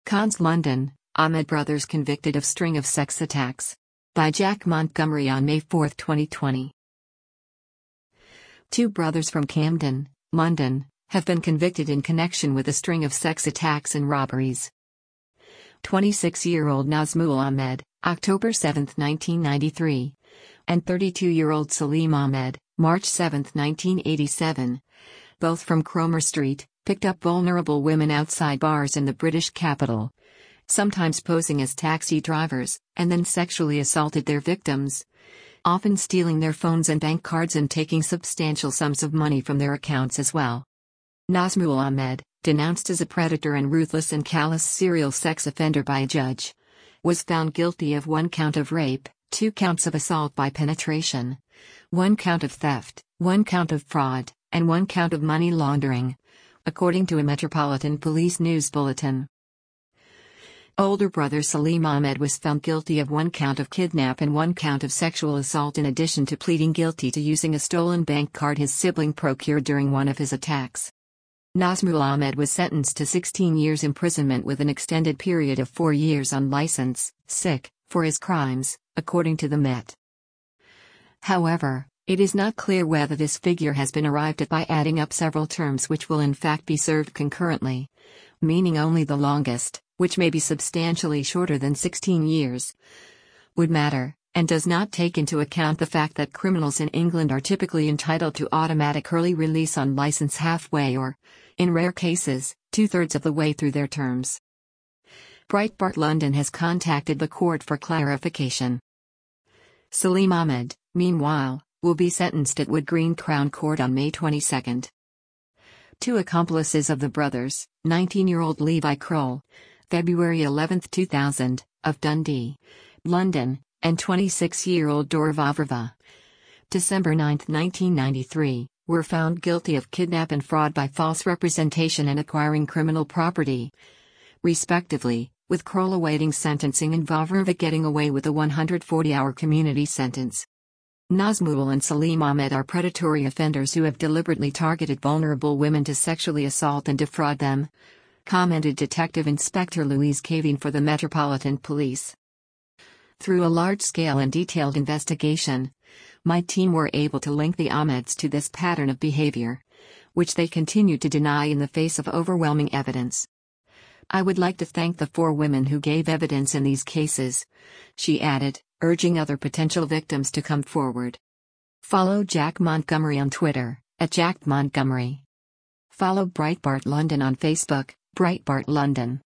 Cons London, Ahmed brothers convicted of string of sex attacks. By Jack Montgomery on May 4, 2020. Two brothers from Camden, London, have been convicted in connection with a string of sex attacks and robberies. 26-year-old Nazmul Ahmed, October 7, 1993, and 32-year-old Salim Ahmed, March 7, 1987, both from Cromer Street, picked up vulnerable women outside bars in the British capital, sometimes posing as taxi drivers, and then sexually assaulted their victims, often stealing their phones and bank cards and taking substantial sums of money from their accounts as well. Nazmul Ahmed, denounced as a predator and ruthless and callous serial sex offender by a judge, was found guilty of 1 count of rape, 2 counts of assault by penetration, 1 count of theft, 1 count of fraud, and 1 count of money laundering, according to a Metropolitan Police News Bulletin. Older brother Salim Ahmed was found guilty of 1 count of kidnap and 1 count of sexual assault, in addition to pleading guilty to using a stolen bank card his sibling procured during one of his attacks. Nazmul Ahmed was sentenced to 16 years imprisonment with an extended period of 4 years on license, sick, for his crimes, according to the Met. However, it is not clear whether this figure has been arrived at by adding up several terms which will in fact be served concurrently, meaning only the longest, which may be substantially shorter than 16 years, would matter, and does not take into account the fact that criminals in England are typically entitled to automatic early release on license halfway or, in rare cases, 2/3 of the way through their terms. Breitbart London has contacted the court for clarification. Salim Ahmed, meanwhile, will be sentenced at Wood Green Crown Court on May 22. Two accomplices of the brothers, 19-year-old Levi Kroll, February 11, 2000, of Dundee, London, and 26-year-old Dora Vavrova, December 9, 1993, were found guilty of kidnap and fraud by false representation and acquiring criminal property, respectively, with Kroll awaiting sentencing and Vavrova getting away with a 140-hour community sentence. Nazmul and Salim Ahmed are predatory offenders who have deliberately targeted vulnerable women to sexually assault and defraud them, commented Detective Inspector Louise Caveen for the Metropolitan Police. Through a large-scale and detailed investigation, my team were able to link the Ahmeds to this pattern of behavior, which they continue to deny in the face of overwhelming evidence. I would like to thank the 4 women who gave evidence in these cases, she added, urging other potential victims to come forward. Follow Jack Montgomery on Twitter, @JackMontgomery. Follow Breitbart London on Facebook, Breitbart London.